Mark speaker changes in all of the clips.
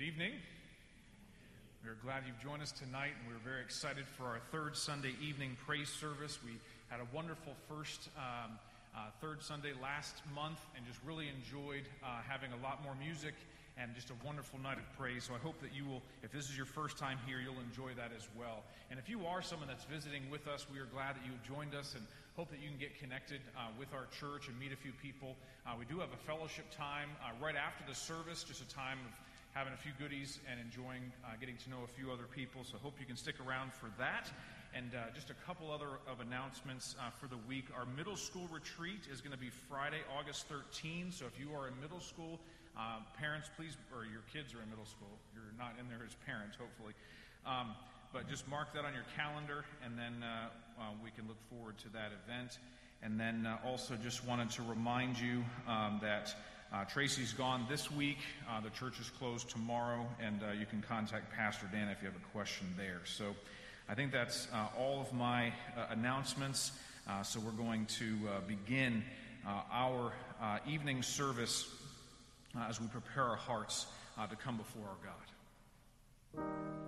Speaker 1: Good evening. We're glad you've joined us tonight, and we're very excited for our third Sunday evening praise service. We had a wonderful third Sunday last month, and just really enjoyed having a lot more music and just a wonderful night of praise. So I hope that you will, if this is your first time here, you'll enjoy that as well. And if you are someone that's visiting with us, we are glad that you've joined us and hope that you can get connected with our church and meet a few people. We do have a fellowship time right after the service, just a time of having a few goodies and enjoying getting to know a few other people. So hope you can stick around for that. And just a couple other of announcements for the week. Our middle school retreat is going to be Friday, August 13th. So if you are in middle school, parents, please, or your kids are in middle school. You're not in there as parents, hopefully. But just mark that on your calendar, and then we can look forward to that event. And then also just wanted to remind you that Tracy's gone this week. The church is closed tomorrow, and you can contact Pastor Dan if you have a question there. So I think that's all of my announcements. So we're going to begin our evening service as we prepare our hearts to come before our God.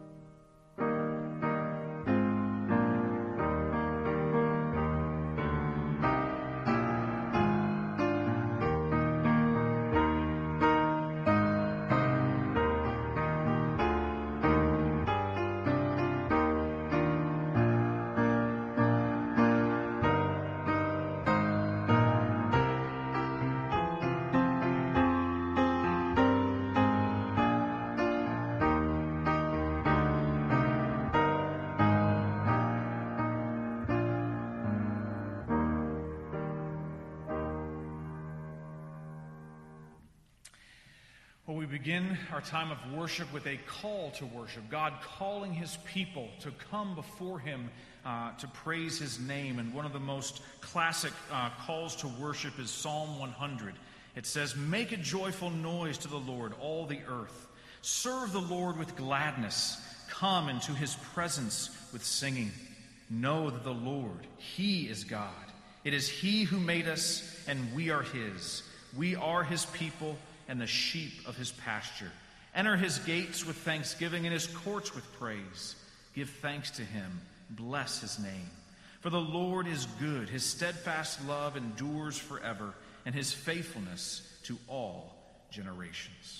Speaker 1: Well, we begin our time of worship with a call to worship. God calling his people to come before him to praise his name. And one of the most classic calls to worship is Psalm 100. It says, "Make a joyful noise to the Lord, all the earth. Serve the Lord with gladness. Come into his presence with singing. Know that the Lord, he is God. It is he who made us, and we are his. We are his people and the sheep of his pasture. Enter his gates with thanksgiving and his courts with praise. Give thanks to him. Bless his name. For the Lord is good. His steadfast love endures forever, and his faithfulness to all generations."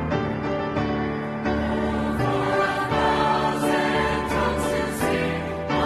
Speaker 2: For 1,000 tongues to sing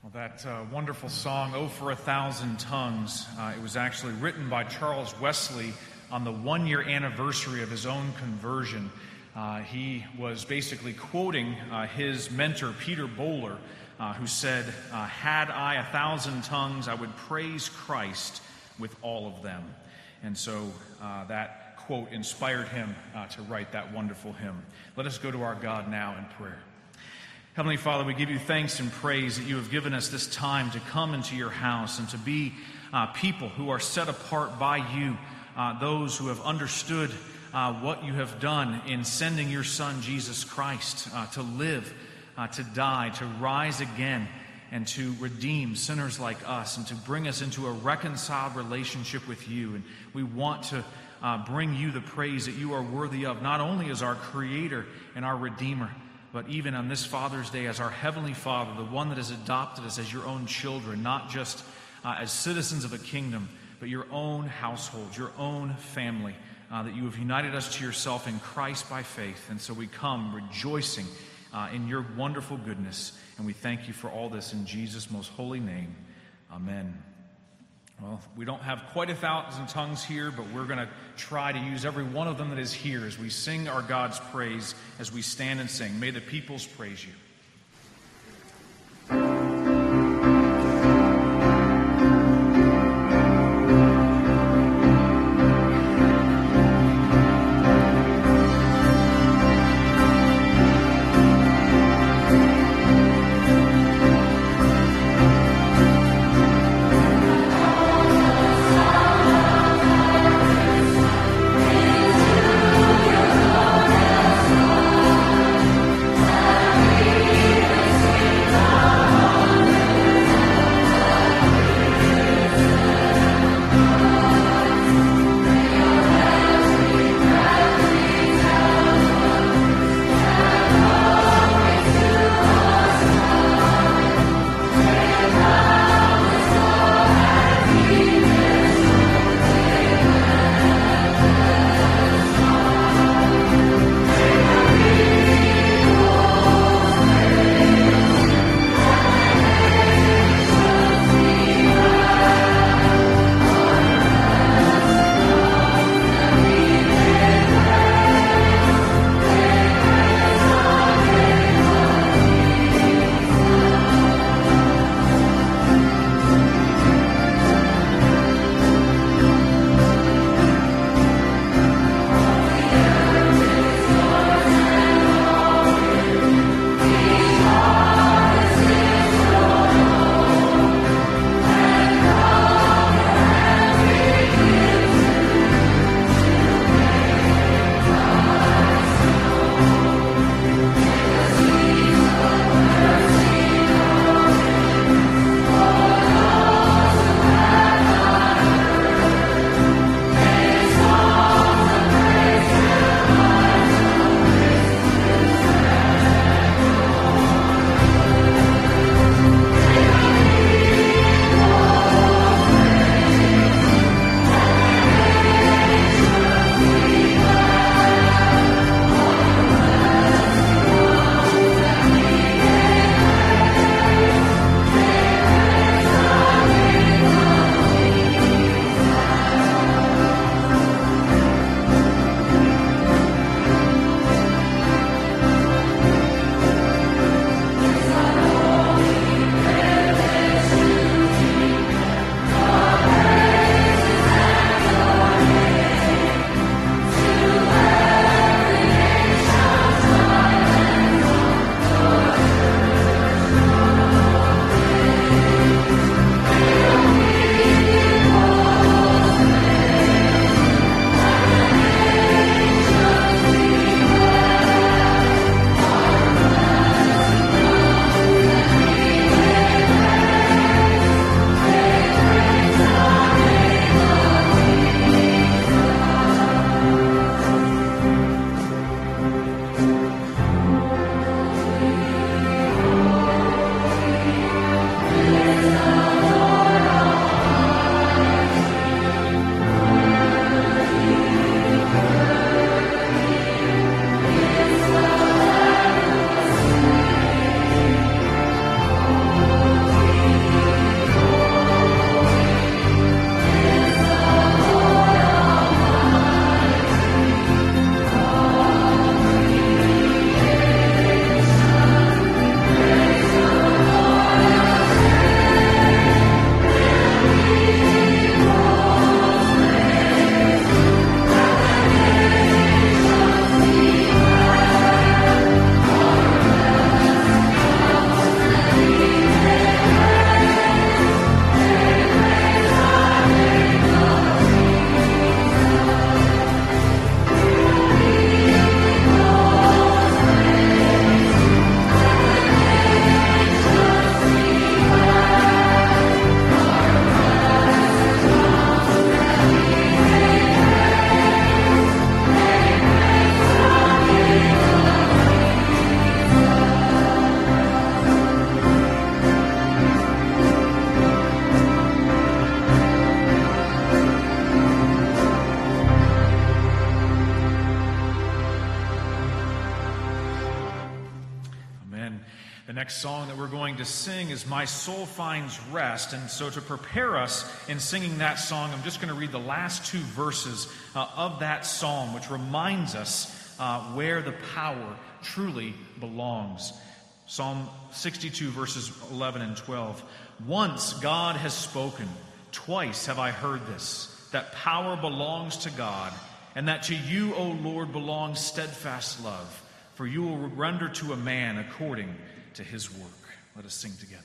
Speaker 1: Well, that wonderful song, "Oh, for a Thousand Tongues," it was actually written by Charles Wesley on the one-year anniversary of his own conversion. He was basically quoting his mentor, Peter Böhler, who said, "Had I 1,000 tongues, I would praise Christ with all of them." And so that quote inspired him to write that wonderful hymn. Let us go to our God now in prayer. Heavenly Father, we give you thanks and praise that you have given us this time to come into your house and to be people who are set apart by you, those who have understood what you have done in sending your Son, Jesus Christ, to live, to die, to rise again, and to redeem sinners like us and to bring us into a reconciled relationship with you. And we want to bring you the praise that you are worthy of, not only as our Creator and our Redeemer, but even on this Father's Day as our Heavenly Father, the one that has adopted us as your own children, not just as citizens of a kingdom, but your own household, your own family, that you have united us to yourself in Christ by faith. And so we come rejoicing in your wonderful goodness, and we thank you for all this in Jesus' most holy name. Amen. Well, we don't have quite 1,000 tongues here, but we're going to try to use every one of them that is here as we sing our God's praise, as we stand and sing. May the peoples praise you.
Speaker 2: Thank you.
Speaker 1: next song that we're going to sing is My Soul Finds Rest. And so to prepare us in singing that song, I'm just going to read the last two verses of that psalm, which reminds us where the power truly belongs. Psalm 62, verses 11 and 12. Once God has spoken, twice have I heard this, that power belongs to God, and that to you, O Lord, belongs steadfast love, for you will render to a man according to his work. Let us sing together.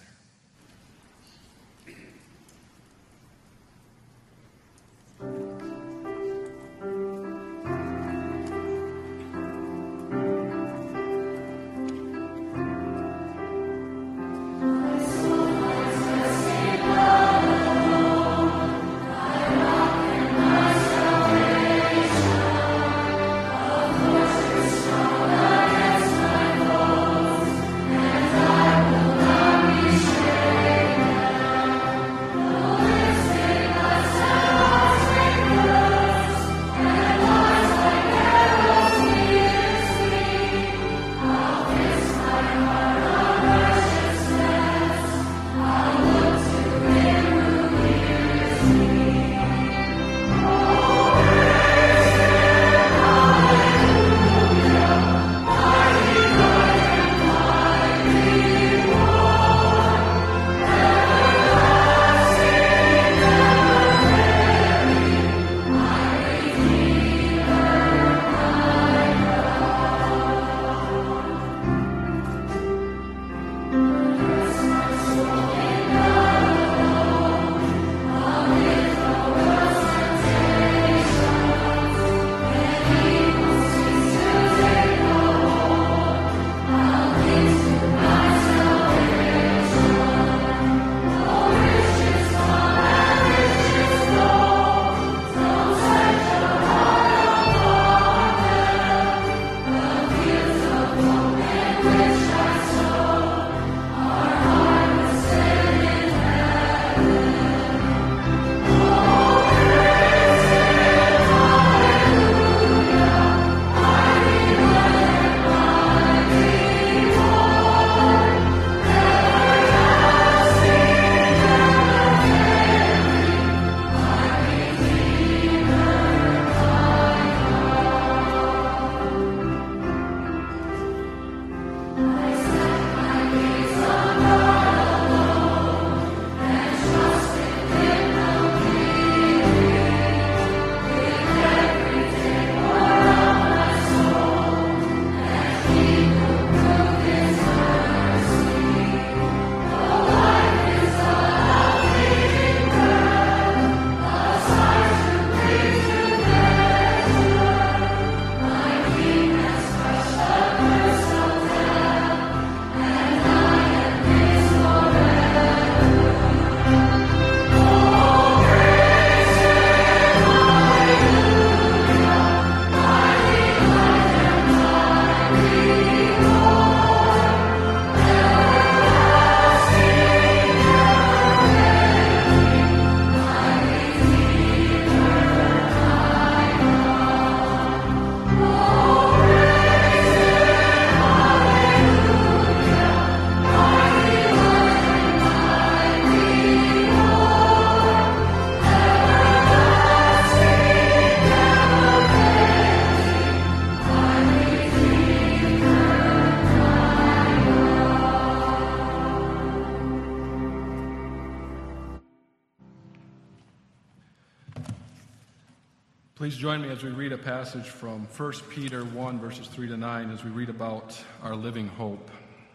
Speaker 2: Please join me as we read a passage from 1 Peter 1, verses 3 to 9, as we read about our living hope.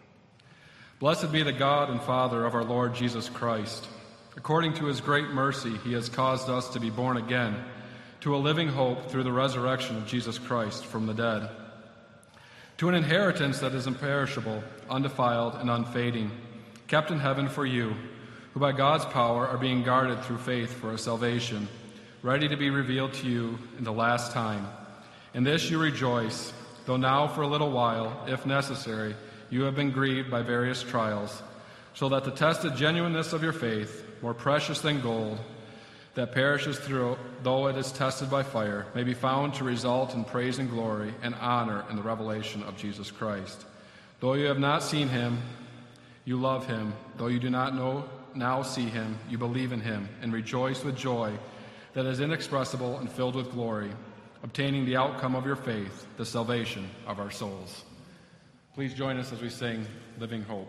Speaker 2: Blessed be the God and Father of our Lord Jesus Christ. According to his great mercy, he has caused us to be born again to a living hope through the resurrection of Jesus Christ from the dead, to an inheritance that is imperishable, undefiled, and unfading, kept in heaven for you, who by God's power are being guarded through faith for a salvation, ready to be revealed to you in the last time. In this you rejoice, though now for a little while, if necessary, you have been grieved by various trials, so that the tested genuineness of your faith, more precious than gold, that perishes through, though it is tested by fire, may be found to result in praise and glory and honor in the revelation of Jesus Christ. Though you have not seen him, You love him, though you do not now see him, you believe in him, and rejoice with joy that is inexpressible and filled with glory, obtaining the outcome of your faith, the salvation of our souls. Please join us as we sing Living Hope.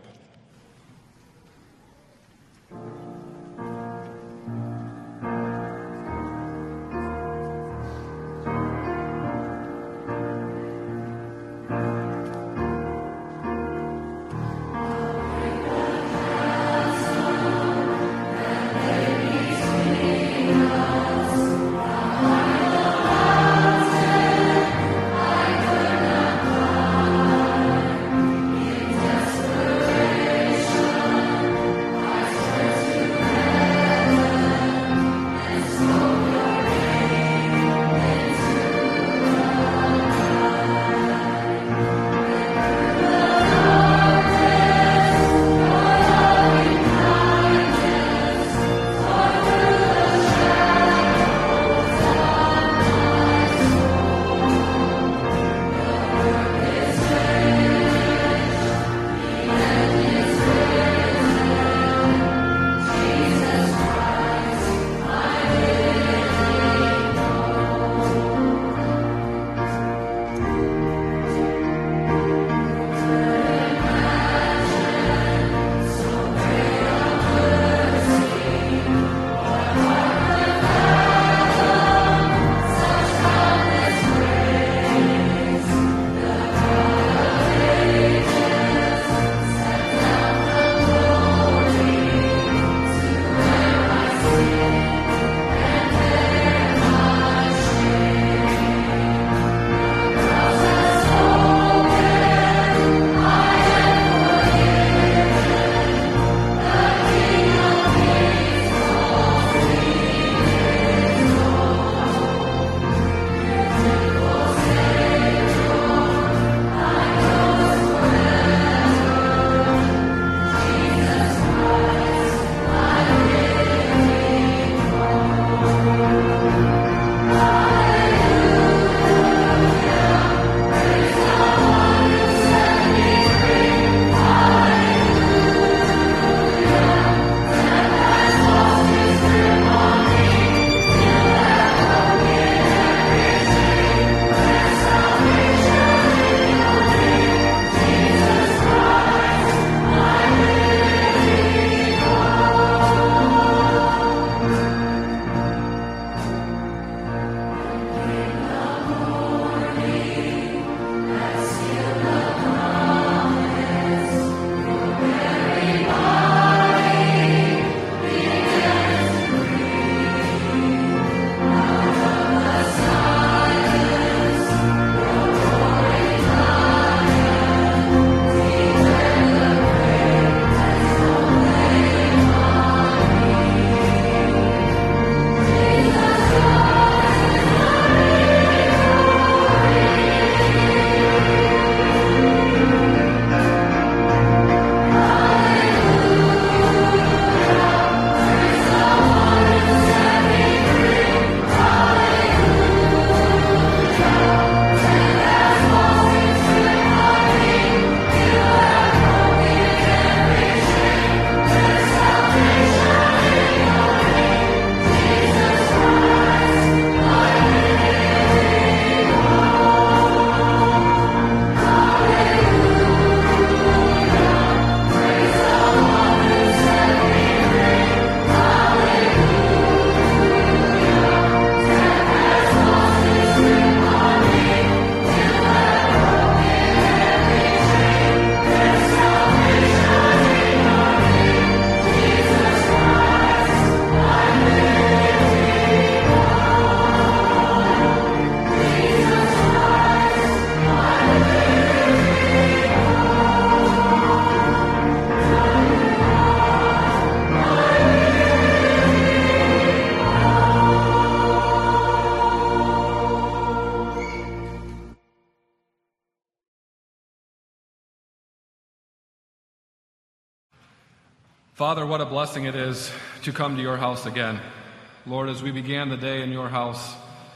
Speaker 2: Father, what a blessing it is to come to your house again. Lord, as we began the day in your house,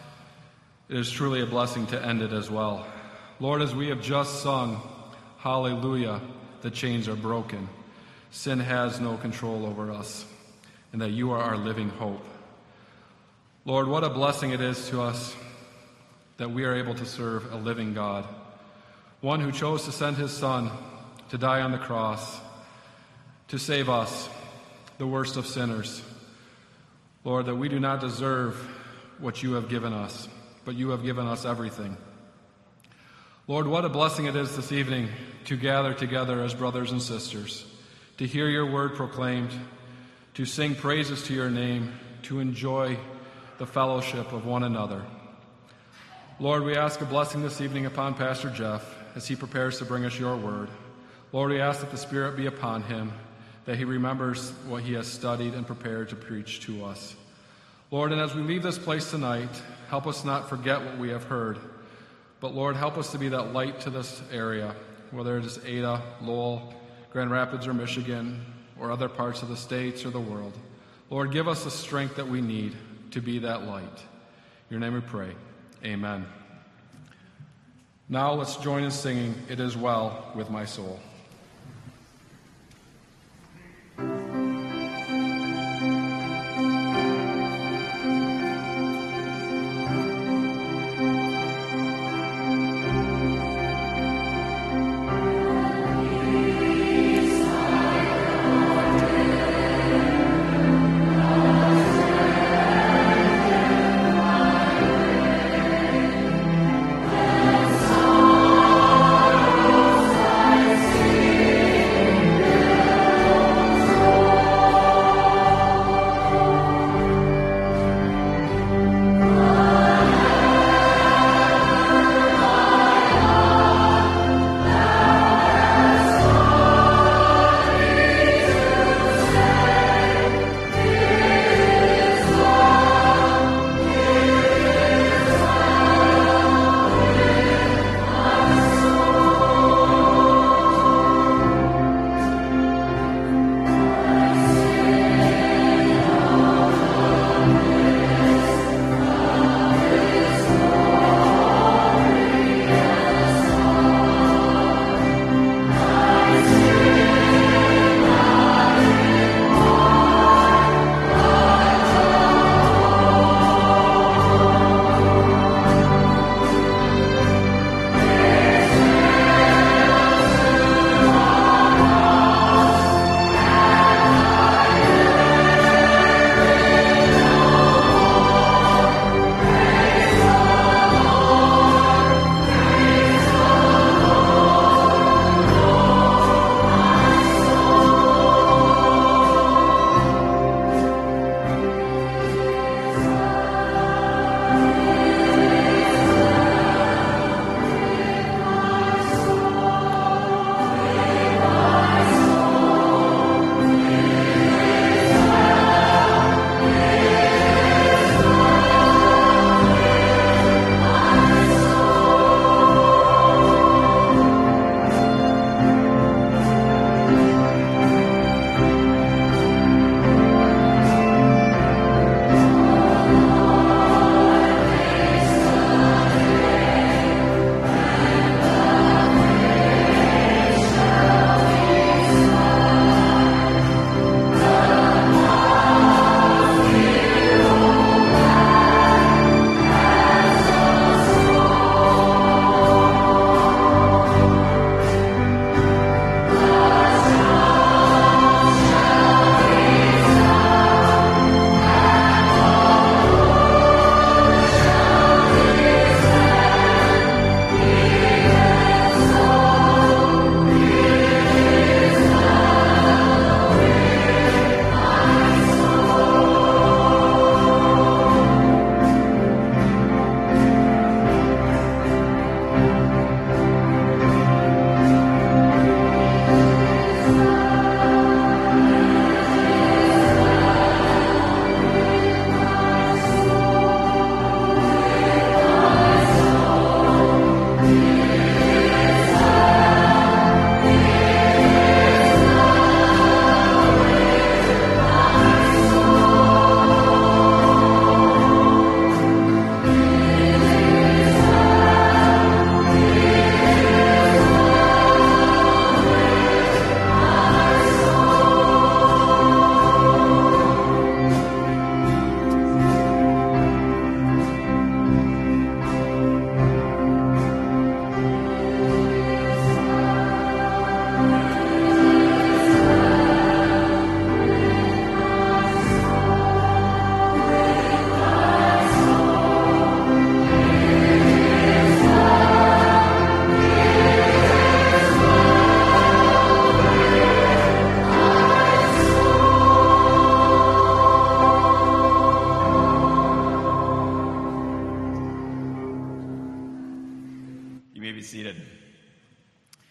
Speaker 2: it is truly a blessing to end it as well. Lord, as we have just sung, hallelujah, the chains are broken. sin has no control over us, and that you are our living hope. Lord, what a blessing it is to us that we are able to serve a living God, one who chose to send his Son to die on the cross to save us, the worst of sinners. Lord, that we do not deserve what you have given us, but you have given us everything. Lord, what a blessing it is this evening to gather together as brothers and sisters, to hear your word proclaimed, to sing praises to your name, to enjoy the fellowship of one another. Lord, we ask a blessing this evening upon Pastor Jeff as he prepares to bring us your word. Lord, we ask that the Spirit be upon him, that he remembers what he has studied and prepared to preach to us. Lord, and as we leave this place tonight, help us not forget what we have heard, but Lord, help us to be that light to this area, whether it is Ada, Lowell, Grand Rapids, or Michigan, or other parts of the states or the world. Lord, give us the strength that we need to be that light. In your name we pray. Amen. Now let's join in singing, "It Is Well With My Soul."
Speaker 3: Yes.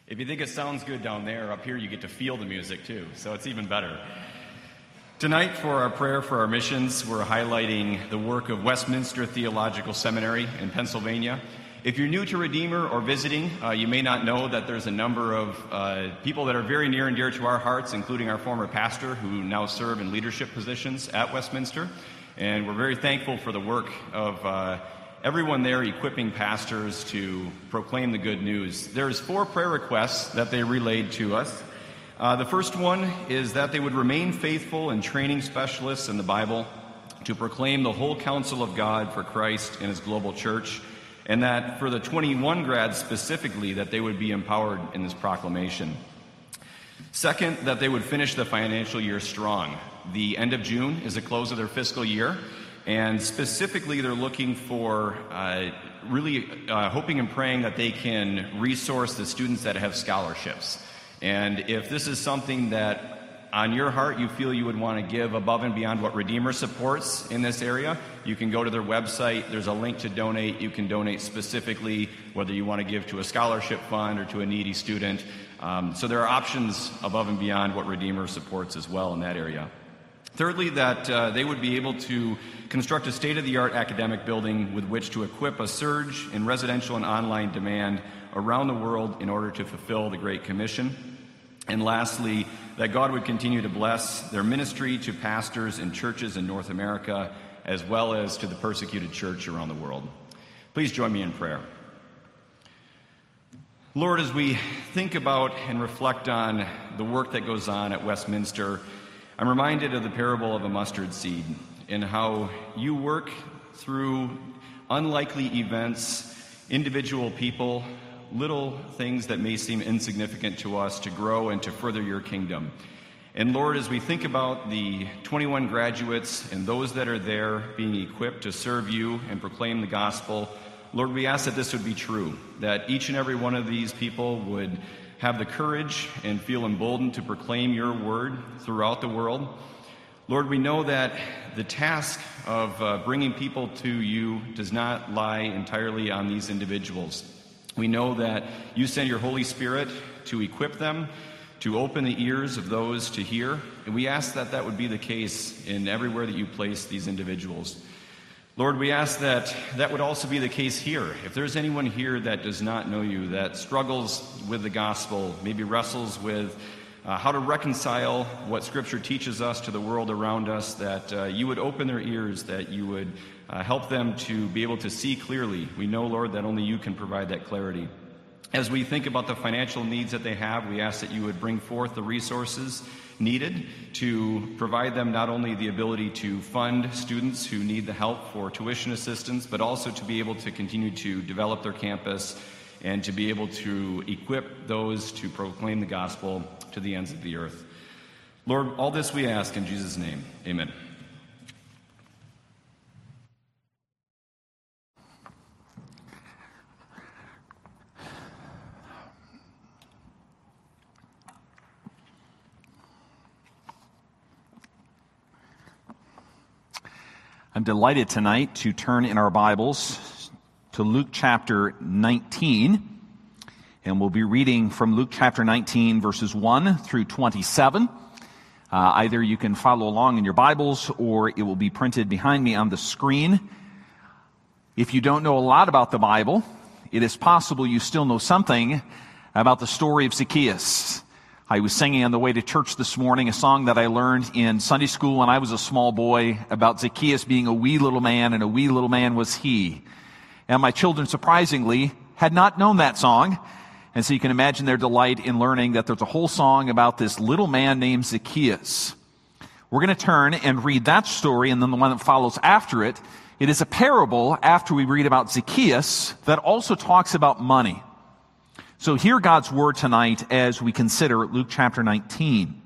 Speaker 3: If you think it sounds good down there, up here you get to feel the music too, so it's even better. Tonight, for our prayer for our missions, we're highlighting the work of Westminster Theological Seminary in Pennsylvania. If you're new to Redeemer or visiting, you may not know that there's a number of people that are very near and dear to our hearts, including our former pastor, who now serve in leadership positions at Westminster. And we're very thankful for the work of everyone there equipping pastors to proclaim the good news. There's 4 prayer requests that they relayed to us. The first one is that they would remain faithful in training specialists in the Bible to proclaim the whole counsel of God for Christ and His global church, and that for the 21 grads specifically, that they would be empowered in this proclamation. Second, that they would finish the financial year strong. The end of June is the close of their fiscal year, and specifically they're looking for hoping and praying that they can resource the students that have scholarships. And if this is something that on your heart you feel you would want to give above and beyond what Redeemer supports in this area, you can go to their website. There's a link to donate. You can donate specifically whether you want to give to a scholarship fund or to a needy student. So there are options above and beyond what Redeemer supports as well in that area. Thirdly, that they would be able to construct a state-of-the-art academic building with which to equip a surge in residential and online demand around the world in order to fulfill the Great Commission. And lastly, that God would continue to bless their ministry to pastors and churches in North America, as well as to the persecuted church around the world. Please join me in prayer. Lord, as we think about and reflect on the work that goes on at Westminster, I'm reminded of the parable of a mustard seed and how you work through unlikely events, individual people, little things that may seem insignificant to us to grow and to further your kingdom. And Lord, as we think about the 21 graduates and those that are there being equipped to serve you and proclaim the gospel, Lord, we ask that this would be true, that each and every one of these people would have the courage and feel emboldened to proclaim your word throughout the world. Lord, we know that the task of bringing people to you does not lie entirely on these individuals. We know that you send your Holy Spirit to equip them, to open the ears of those to hear, and we ask that that would be the case in everywhere that you place these individuals. Lord, we ask that that would also be the case here. If there's anyone here that does not know you, that struggles with the gospel, maybe wrestles with how to reconcile what Scripture teaches us to the world around us, that you would open their ears, that you would help them to be able to see clearly. We know, Lord, that only you can provide that clarity. As we think about the financial needs that they have, we ask that you would bring forth the resources needed to provide them not only the ability to fund students who need the help for tuition assistance, but also to be able to continue to develop their campus and to be able to equip those to proclaim the gospel to the ends of the earth. Lord, all this we ask in Jesus' name. Amen.
Speaker 4: I'm delighted tonight to turn in our Bibles to Luke chapter 19, and we'll be reading from Luke chapter 19, verses 1 through 27. Either you can follow along in your Bibles, or it will be printed behind me on the screen. If you don't know a lot about the Bible, it is possible you still know something about the story of Zacchaeus. I was singing on the way to church this morning a song that I learned in Sunday school when I was a small boy about Zacchaeus being a wee little man, and a wee little man was he. And my children, surprisingly, had not known that song. And so you can imagine their delight in learning that there's a whole song about this little man named Zacchaeus. We're going to turn and read that story, and then the one that follows after it. It is a parable after we read about Zacchaeus that also talks about money. So hear God's word tonight as we consider Luke chapter 19.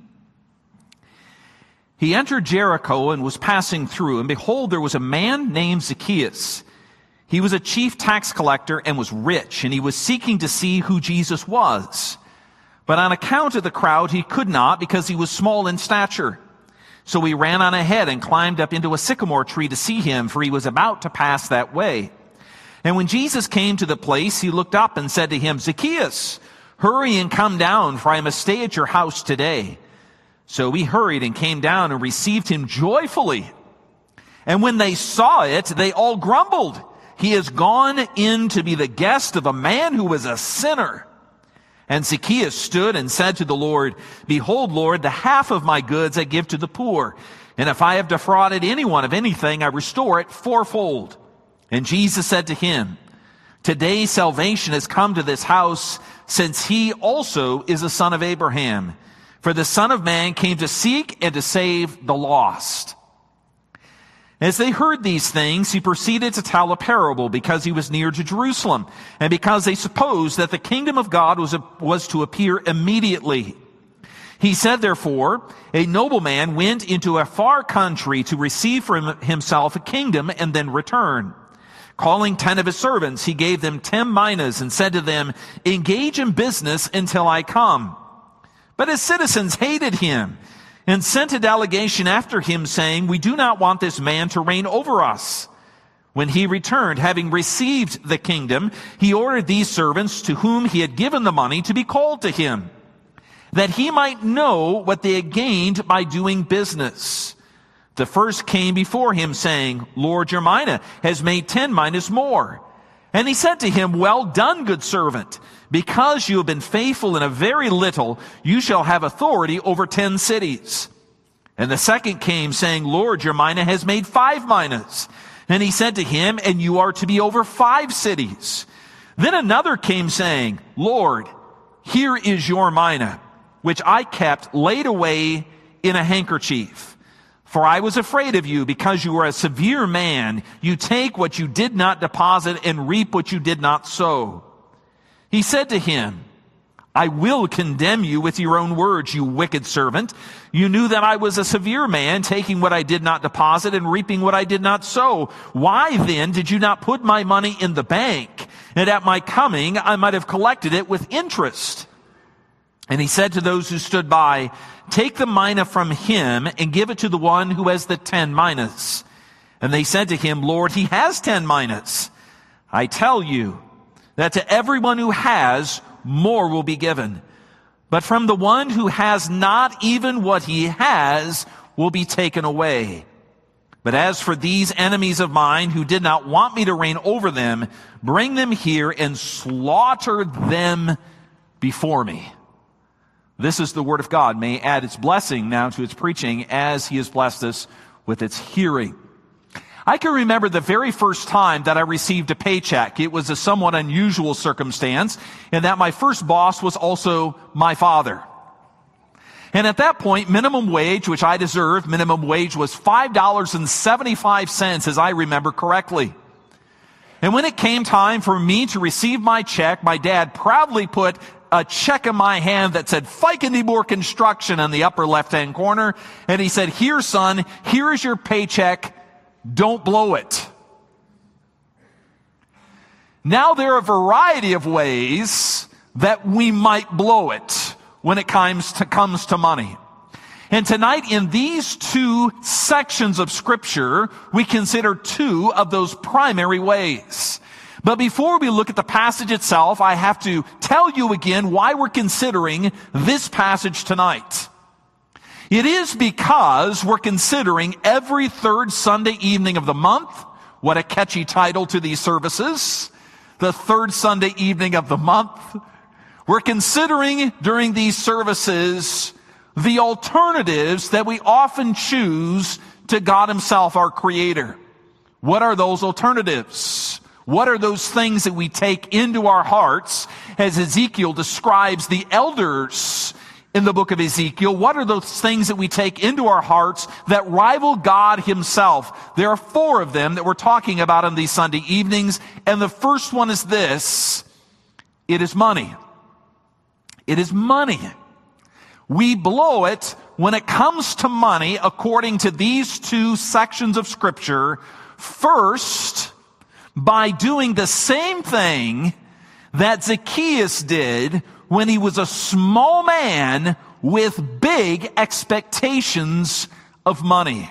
Speaker 4: He entered Jericho and was passing through, and behold, there was a man named Zacchaeus. He was a chief tax collector and was rich, and he was seeking to see who Jesus was. But on account of the crowd, he could not, because he was small in stature. So he ran on ahead and climbed up into a sycamore tree to see him, for he was about to pass that way. And when Jesus came to the place, he looked up and said to him, Zacchaeus, Hurry and come down, for I must stay at your house today. So he hurried and came down and received him joyfully. And when they saw it, they all grumbled. He has gone in to be the guest of a man who was a sinner. And Zacchaeus stood and said to the Lord, Behold, Lord, the half of my goods I give to the poor. And if I have defrauded anyone of anything, I restore it fourfold. And Jesus said to him, Today salvation has come to this house, since he also is a son of Abraham. For the Son of Man came to seek and to save the lost. As they heard these things, he proceeded to tell a parable, because he was near to Jerusalem, and because they supposed that the kingdom of God was to appear immediately. He said, therefore, a nobleman went into a far country to receive for himself a kingdom and then return. Calling 10 of his servants, he gave them 10 minas and said to them, Engage in business until I come. But his citizens hated him and sent a delegation after him, saying, We do not want this man to reign over us. When he returned, having received the kingdom, he ordered these servants to whom he had given the money to be called to him, that he might know what they had gained by doing business. The first came before him, saying, Lord, your mina has made 10 minas more. And he said to him, Well done, good servant. Because you have been faithful in a very little, you shall have authority over 10 cities. And the second came, saying, Lord, your mina has made 5 minas. And he said to him, And you are to be over 5 cities. Then another came, saying, Lord, here is your mina, which I kept laid away in a handkerchief. For I was afraid of you, because you are a severe man. You take what you did not deposit and reap what you did not sow. He said to him, I will condemn you with your own words, you wicked servant. You knew that I was a severe man, taking what I did not deposit and reaping what I did not sow. Why then did you not put my money in the bank? And at my coming I might have collected it with interest. And he said to those who stood by, Take the mina from him and give it to the one who has the 10 minas. And they said to him, Lord, he has 10 minas. I tell you that to everyone who has, more will be given. But from the one who has not, even what he has will be taken away. But as for these enemies of mine who did not want me to reign over them, bring them here and slaughter them before me. This is the word of God. May add its blessing now to its preaching as he has blessed us with its hearing. I can remember the very first time that I received a paycheck. It was a somewhat unusual circumstance in that my first boss was also my father. And at that point, minimum wage, which I deserved, minimum wage was $5.75, as I remember correctly. And when it came time for me to receive my check, my dad proudly put a check in my hand that said Fikendibor Construction in the upper left-hand corner. And he said, Here, son, here is your paycheck. Don't blow it. Now there are a variety of ways that we might blow it when it comes to money. And tonight in these 2 sections of Scripture, we consider 2 of those primary ways. But before we look at the passage itself, I have to tell you again why we're considering this passage tonight. It is because we're considering every 3rd Sunday evening of the month. What a catchy title to these services. The 3rd Sunday evening of the month. We're considering during these services the alternatives that we often choose to God Himself, our Creator. What are those alternatives? What are those things that we take into our hearts as Ezekiel describes the elders in the book of Ezekiel? What are those things that we take into our hearts that rival God Himself? There are 4 of them that we're talking about on these Sunday evenings. And the first one is this. It is money. It is money. We blow it when it comes to money according to these 2 sections of Scripture. First, by doing the same thing that Zacchaeus did when he was a small man with big expectations of money.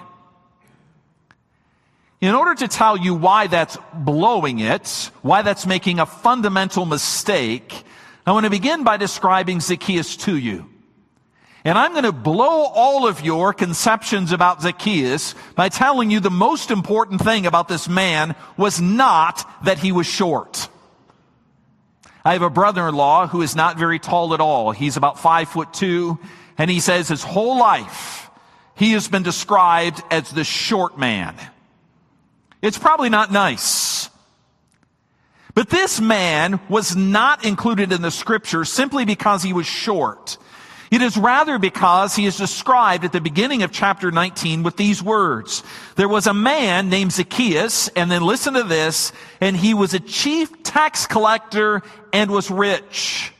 Speaker 4: In order to tell you why that's blowing it, why that's making a fundamental mistake, I want to begin by describing Zacchaeus to you. And I'm going to blow all of your conceptions about Zacchaeus by telling you the most important thing about this man was not that he was short. I have a brother-in-law who is not very tall at all. He's about 5'2", and he says his whole life he has been described as the short man. It's probably not nice. But this man was not included in the scripture simply because he was short. It is rather because he is described at the beginning of chapter 19 with these words. There was a man named Zacchaeus, and then listen to this, and he was a chief tax collector and was rich.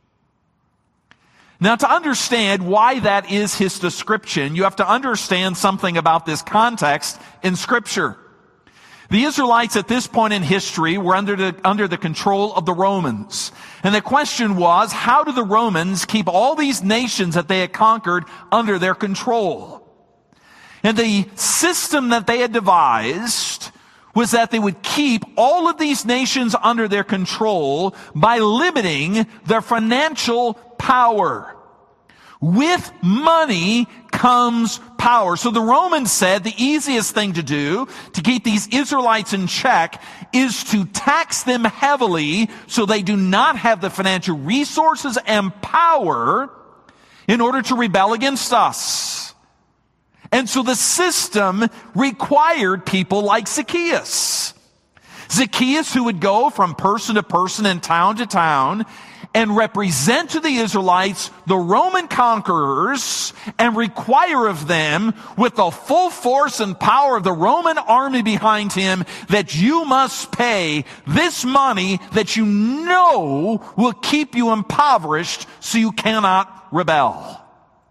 Speaker 4: Now, to understand why that is his description, you have to understand something about this context in Scripture. The Israelites at this point in history were under the control of the Romans. And the question was, how do the Romans keep all these nations that they had conquered under their control? And the system that they had devised was that they would keep all of these nations under their control by limiting their financial power. With money comes power. So the Romans said the easiest thing to do to keep these Israelites in check is to tax them heavily so they do not have the financial resources and power in order to rebel against us. And so the system required people like Zacchaeus. Zacchaeus, who would go from person to person and town to town and represent to the Israelites the Roman conquerors and require of them, with the full force and power of the Roman army behind him, that you must pay this money that you know will keep you impoverished so you cannot rebel.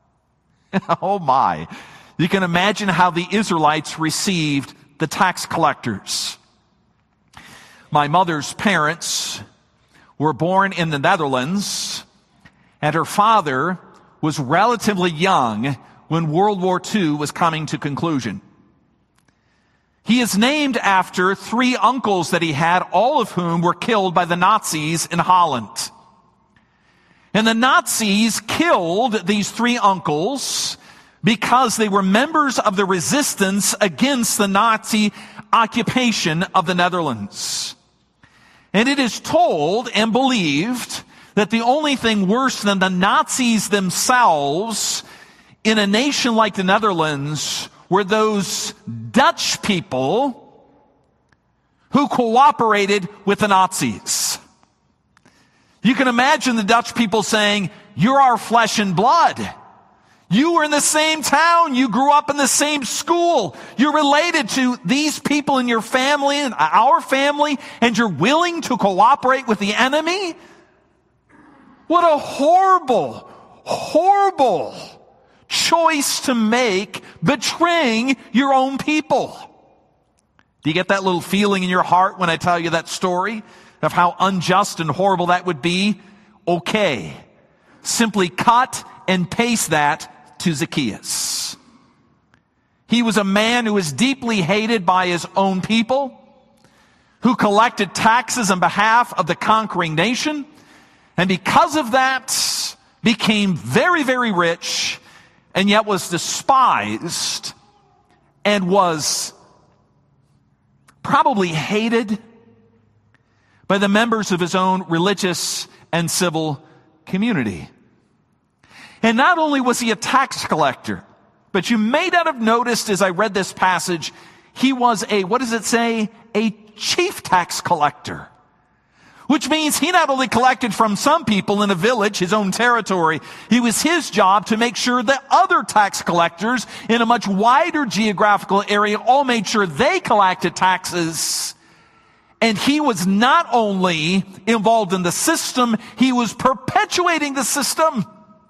Speaker 4: Oh my. You can imagine how the Israelites received the tax collectors. My mother's parents were born in the Netherlands, and her father was relatively young when World War II was coming to conclusion. He is named after 3 uncles that he had, all of whom were killed by the Nazis in Holland. And the Nazis killed these 3 uncles because they were members of the resistance against the Nazi occupation of the Netherlands. And it is told and believed that the only thing worse than the Nazis themselves in a nation like the Netherlands were those Dutch people who cooperated with the Nazis. You can imagine the Dutch people saying, "You're our flesh and blood. You were in the same town. You grew up in the same school. You're related to these people in your family and our family, and you're willing to cooperate with the enemy?" What a horrible, horrible choice to make, betraying your own people. Do you get that little feeling in your heart when I tell you that story of how unjust and horrible that would be? Okay. Simply cut and paste that to Zacchaeus. He was a man who was deeply hated by his own people, who collected taxes on behalf of the conquering nation, and because of that became very, very rich, and yet was despised and was probably hated by the members of his own religious and civil community. And not only was he a tax collector, but you may not have noticed as I read this passage, he was what does it say? A chief tax collector. Which means he not only collected from some people in a village, his own territory, it was his job to make sure that other tax collectors in a much wider geographical area all made sure they collected taxes. And he was not only involved in the system, he was perpetuating the system.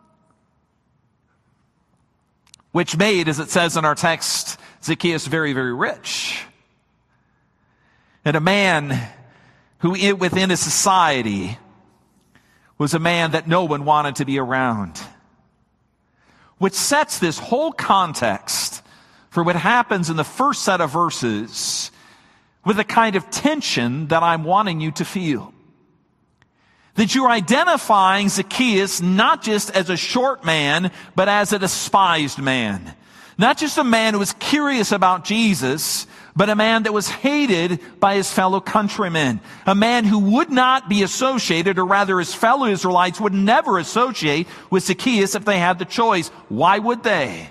Speaker 4: Which made, as it says in our text, Zacchaeus very, very rich. And a man who within his society was a man that no one wanted to be around. Which sets this whole context for what happens in the first set of verses with a kind of tension that I'm wanting you to feel. that you're identifying Zacchaeus not just as a short man, but as a despised man. Not just a man who was curious about Jesus, but a man that was hated by his fellow countrymen. A man who would not be associated, or rather his fellow Israelites would never associate with Zacchaeus if they had the choice. Why would they?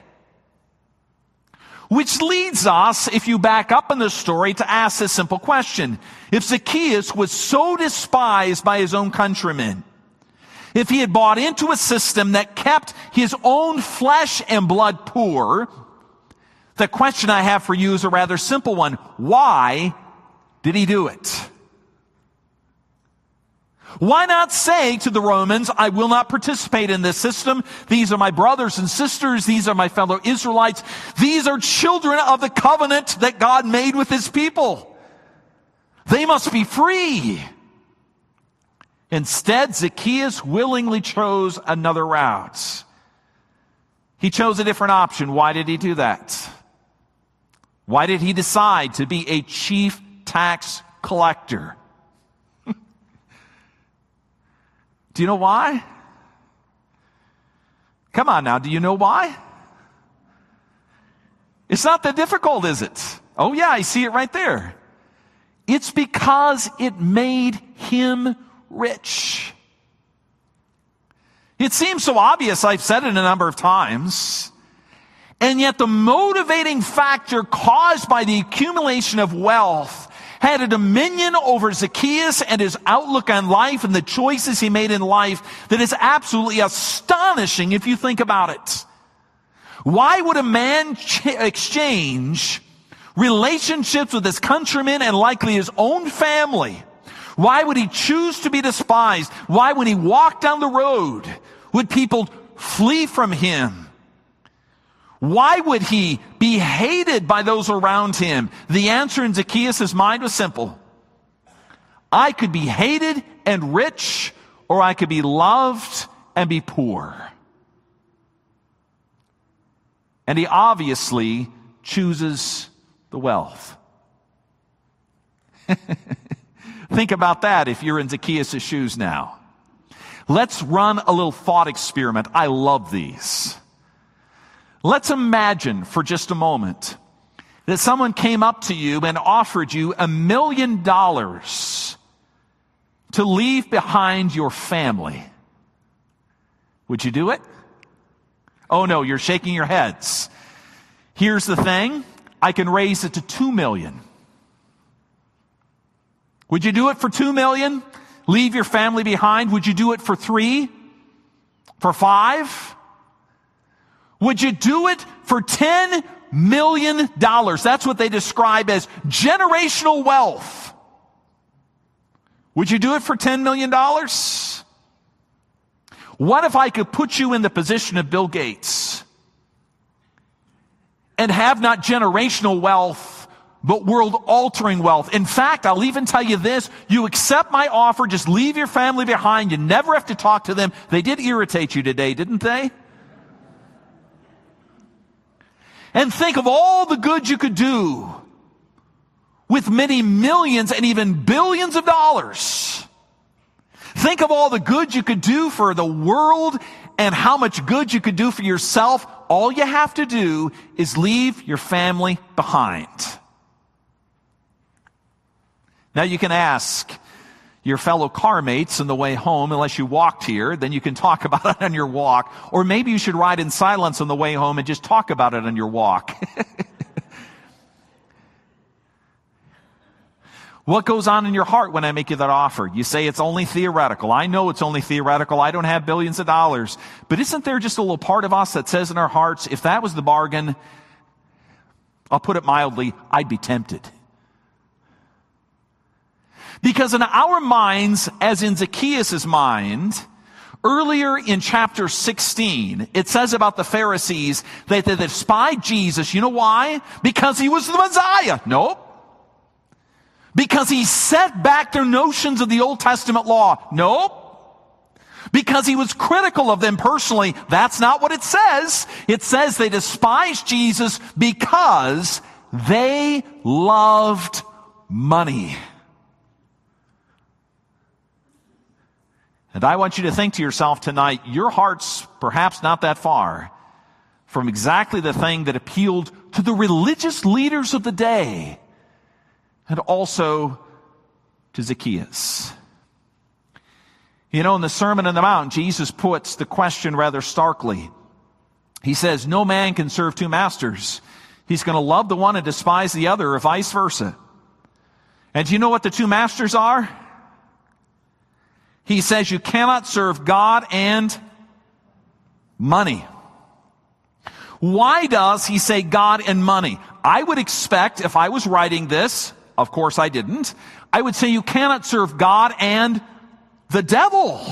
Speaker 4: Which leads us, if you back up in the story, to ask this simple question. If Zacchaeus was so despised by his own countrymen, if he had bought into a system that kept his own flesh and blood poor, the question I have for you is a rather simple one. Why did he do it? Why not say to the Romans, I will not participate in this system. These are my brothers and sisters. These are my fellow Israelites. These are children of the covenant that God made with his people. They must be free. Instead, Zacchaeus willingly chose another route. He chose a different option. Why did he do that? Why did he decide to be a chief tax collector? Do you know why? Come on now, do you know why? It's not that difficult, is it? Oh yeah, I see it right there. It's because it made him rich. It seems so obvious, I've said it a number of times. And yet the motivating factor caused by the accumulation of wealth had a dominion over Zacchaeus and his outlook on life and the choices he made in life that is absolutely astonishing if you think about it. Why would a man exchange relationships with his countrymen and likely his own family? Why would he choose to be despised? Why, when he walked down the road, would people flee from him? Why would he be hated by those around him? The answer in Zacchaeus' mind was simple. I could be hated and rich, or I could be loved and be poor. And he obviously chooses the wealth. Think about that if you're in Zacchaeus' shoes now. Let's run a little thought experiment. I love these. Let's imagine for just a moment that someone came up to you and offered you $1 million to leave behind your family. Would you do it? Oh no, you're shaking your heads. Here's the thing. I can raise it to $2 million. Would you do it for $2 million? Leave your family behind? Would you do it for 3? For 5? Would you do it for $10 million? That's what they describe as generational wealth. Would you do it for $10 million? What if I could put you in the position of Bill Gates and have not generational wealth, but world-altering wealth? In fact, I'll even tell you this. You accept my offer, just leave your family behind. You never have to talk to them. They did irritate you today, didn't they? And think of all the good you could do with many millions and even billions of dollars. Think of all the good you could do for the world and how much good you could do for yourself. All you have to do is leave your family behind. Now you can ask your fellow car mates on the way home, unless you walked here, then you can talk about it on your walk. Or maybe you should ride in silence on the way home and just talk about it on your walk. What goes on in your heart when I make you that offer? You say it's only theoretical. I know it's only theoretical. I don't have billions of dollars. But isn't there just a little part of us that says in our hearts, if that was the bargain, I'll put it mildly, I'd be tempted. Because in our minds, as in Zacchaeus' mind, earlier in chapter 16, it says about the Pharisees that they despised Jesus. You know why? Because he was the Messiah. Nope. Because he set back their notions of the Old Testament law. Nope. Because he was critical of them personally. That's not what it says. It says they despised Jesus because they loved money. And I want you to think to yourself tonight, your heart's perhaps not that far from exactly the thing that appealed to the religious leaders of the day and also to Zacchaeus. You know, in the Sermon on the Mount, Jesus puts the question rather starkly. He says, no man can serve two masters. He's going to love the one and despise the other, or vice versa. And do you know what the two masters are? He says you cannot serve God and money. Why does he say God and money? I would expect, if I was writing this, of course I didn't, I would say you cannot serve God and the devil.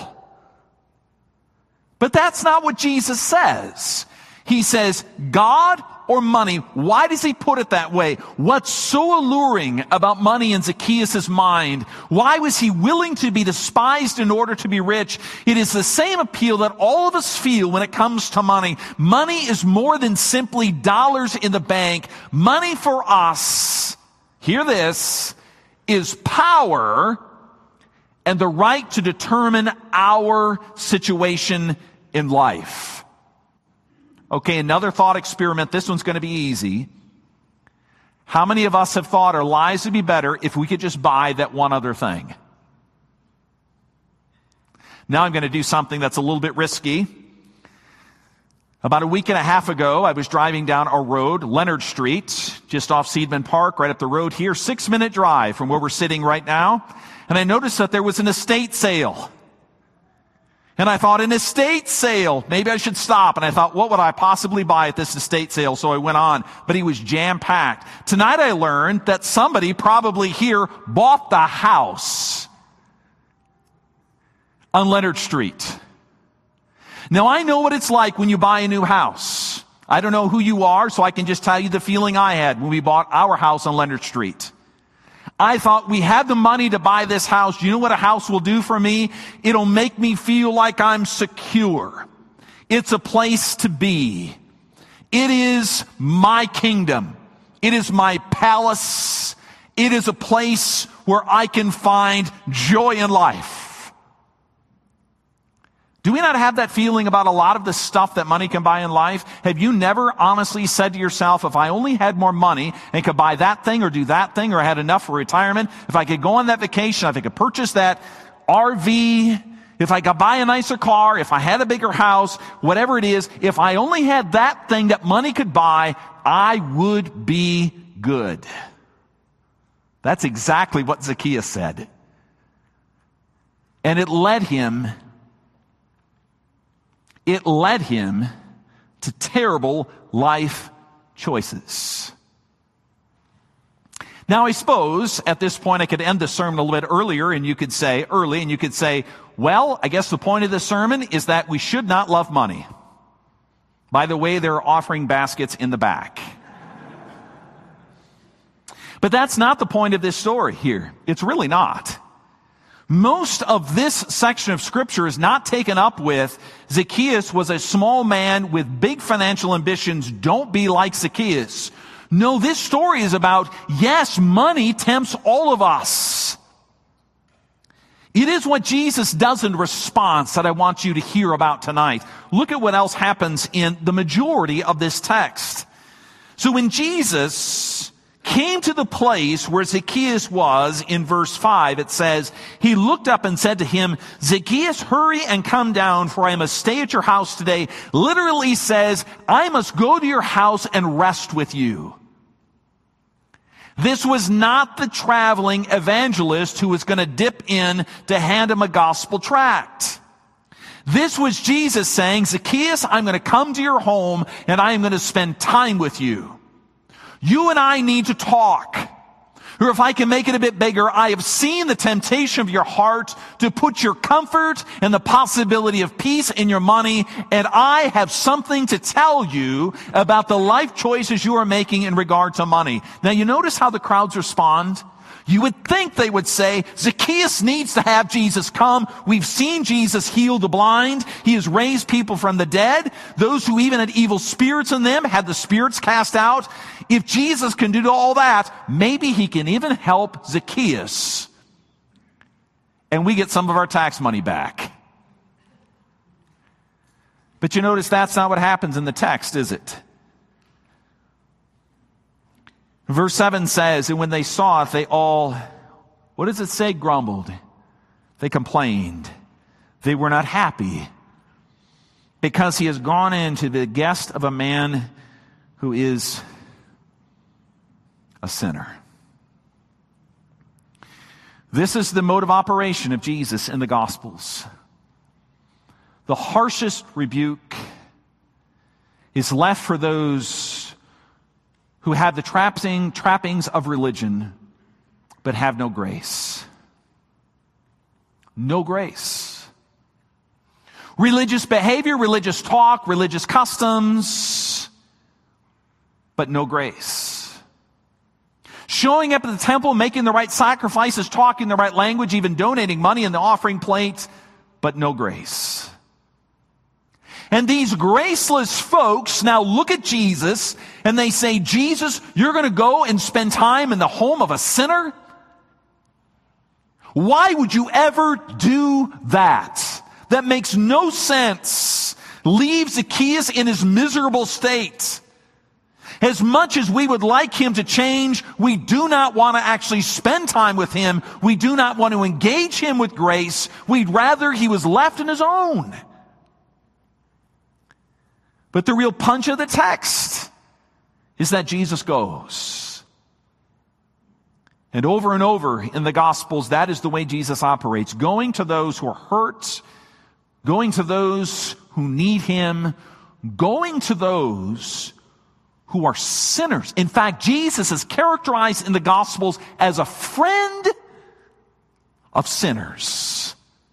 Speaker 4: But that's not what Jesus says. He says God or money. Why does he put it that way? What's so alluring about money in Zacchaeus' mind? Why was he willing to be despised in order to be rich? It is the same appeal that all of us feel when it comes to money. Money is more than simply dollars in the bank. Money for us, hear this, is power and the right to determine our situation in life. Okay, another thought experiment. This one's going to be easy. How many of us have thought our lives would be better if we could just buy that one other thing? Now I'm going to do something that's a little bit risky. About a week and a half ago, I was driving down a road, Leonard Street, just off Seidman Park, right up the road here, 6-minute drive from where we're sitting right now. And I noticed that there was an estate sale. And I thought, an estate sale, maybe I should stop. And I thought, what would I possibly buy at this estate sale? So I went on, but he was jam-packed. Tonight I learned that somebody probably here bought the house on Leonard Street. Now I know what it's like when you buy a new house. I don't know who you are, so I can just tell you the feeling I had when we bought our house on Leonard Street. I thought, we have the money to buy this house. Do you know what a house will do for me? It'll make me feel like I'm secure. It's a place to be. It is my kingdom. It is my palace. It is a place where I can find joy in life. Do we not have that feeling about a lot of the stuff that money can buy in life? Have you never honestly said to yourself, if I only had more money and could buy that thing or do that thing, or I had enough for retirement, if I could go on that vacation, if I could purchase that RV, if I could buy a nicer car, if I had a bigger house, whatever it is, if I only had that thing that money could buy, I would be good. That's exactly what Zacchaeus said. And it led him to terrible life choices. Now, I suppose at this point I could end the sermon a little bit earlier, and you could say, well, I guess the point of the sermon is that we should not love money. By the way, there are offering baskets in the back. But that's not the point of this story here. It's really not. Most of this section of Scripture is not taken up with Zacchaeus was a small man with big financial ambitions. Don't be like Zacchaeus. No, this story is about, yes, money tempts all of us. It is what Jesus does in response that I want you to hear about tonight. Look at what else happens in the majority of this text. So when Jesus came to the place where Zacchaeus was, in verse 5, it says, he looked up and said to him, Zacchaeus, hurry and come down, for I must stay at your house today. Literally says, I must go to your house and rest with you. This was not the traveling evangelist who was going to dip in to hand him a gospel tract. This was Jesus saying, Zacchaeus, I'm going to come to your home and I am going to spend time with you. You and I need to talk. Or if I can make it a bit bigger, I have seen the temptation of your heart to put your comfort and the possibility of peace in your money, and I have something to tell you about the life choices you are making in regard to money. Now, you notice how the crowds respond? You would think they would say, Zacchaeus needs to have Jesus come. We've seen Jesus heal the blind. He has raised people from the dead. Those who even had evil spirits in them had the spirits cast out. If Jesus can do all that, maybe he can even help Zacchaeus. And we get some of our tax money back. But you notice that's not what happens in the text, is it? Verse 7 says, and when they saw it, they all, what does it say, grumbled? They complained. They were not happy because he has gone in to be the guest of a man who is a sinner. This is the mode of operation of Jesus in the Gospels. The harshest rebuke is left for those who have the trappings of religion but have no grace. No grace. Religious behavior, religious talk, religious customs, but no grace. Showing up at the temple, making the right sacrifices, talking the right language, even donating money in the offering plate, but no grace. And these graceless folks now look at Jesus and they say, Jesus, you're going to go and spend time in the home of a sinner? Why would you ever do that? That makes no sense. Leave Zacchaeus in his miserable state. As much as we would like him to change, we do not want to actually spend time with him. We do not want to engage him with grace. We'd rather he was left in his own. But the real punch of the text is that Jesus goes. And over in the Gospels, that is the way Jesus operates. Going to those who are hurt, going to those who need him, going to those who are sinners. In fact, Jesus is characterized in the Gospels as a friend of sinners.